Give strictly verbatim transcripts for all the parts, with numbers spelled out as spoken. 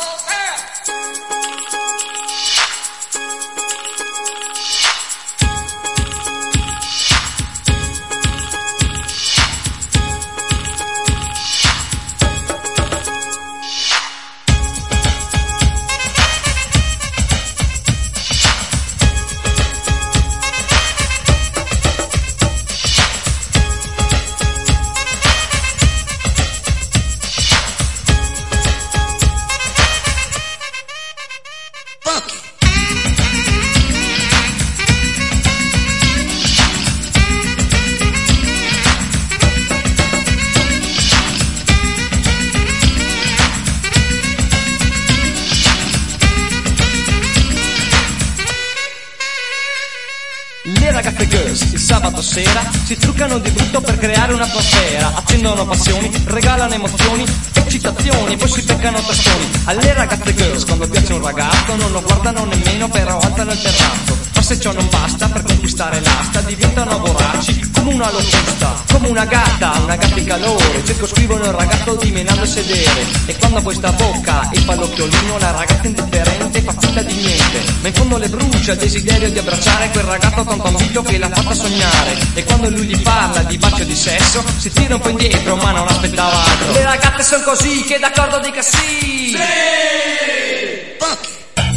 Le ragazze girls il sabato sera si truccano di brutto per creare un'atmosfera, accendono passioni, regalano emozioni, eccitazioni, poi si beccano tastoni. Alle ragazze girls quando piace un ragazzo non lo guardano nemmeno, però alzano il terrazzo. Ma se ciò non basta, per conquistare l'asta diventano voraci come una locusta, come una gatta, una gatta in calore, circoscrivono il ragazzo dimenando il sedere. E quando poi sta a bocca e fa l'occhiolino, la ragazza indifferente fa finta di niente, ma in fondo le brucia il desiderio di abbracciare quel ragazzo tanto ambito che l'ha fatta sognare. E quando lui gli parla di bacio e di sesso si tira un po' indietro ma non aspettava altro. Le ragazze son così, che d'accordo dica sì. Sì! Fuck.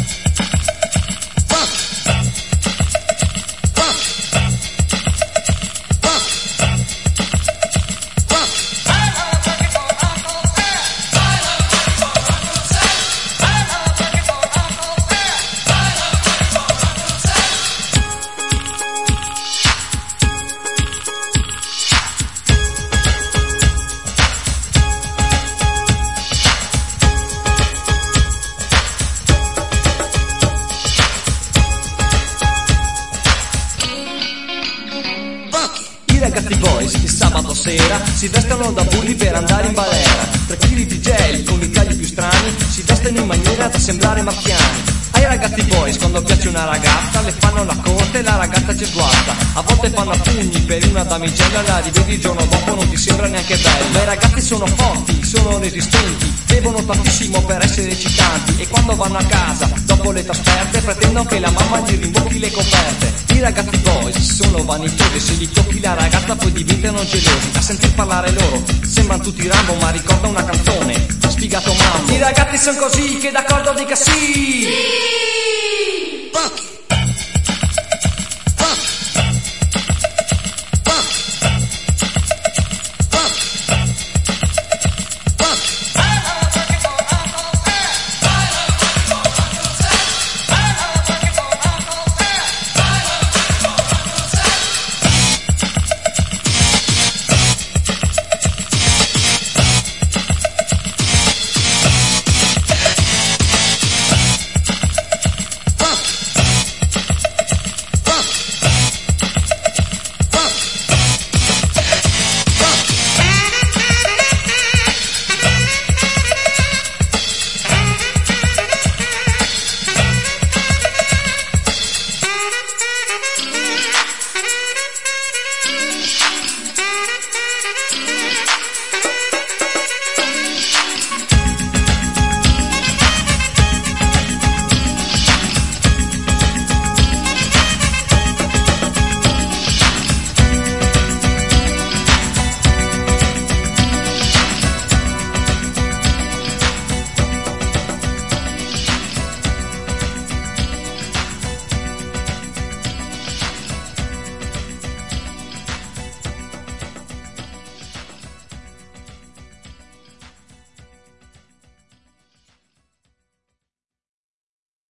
I ragazzi boys il sabato sera si vestono da bulli per andare in balera. Tre chili di gel con i tagli più strani si vestono in maniera da sembrare marziani. Ai ragazzi boys quando piace una ragazza le fanno la corte e la ragazza ci sguarda. A volte fanno a pugni per una damigella, la rivedi il giorno dopo non ti sembra neanche bella. I ragazzi sono forti, sono resistenti, bevono tantissimo per essere eccitanti. E quando vanno a casa dopo le trasferte pretendono che la mamma gli rimbocchi le coperte. I ragazzi boys sono vanitosi, se gli tocchi la ragazza poi diventano gelosi. A sentir parlare loro sembrano tutti Rambo, ma ricorda una canzone sfigato mambo. I ragazzi son così, che d'accordo dica sì. Sì!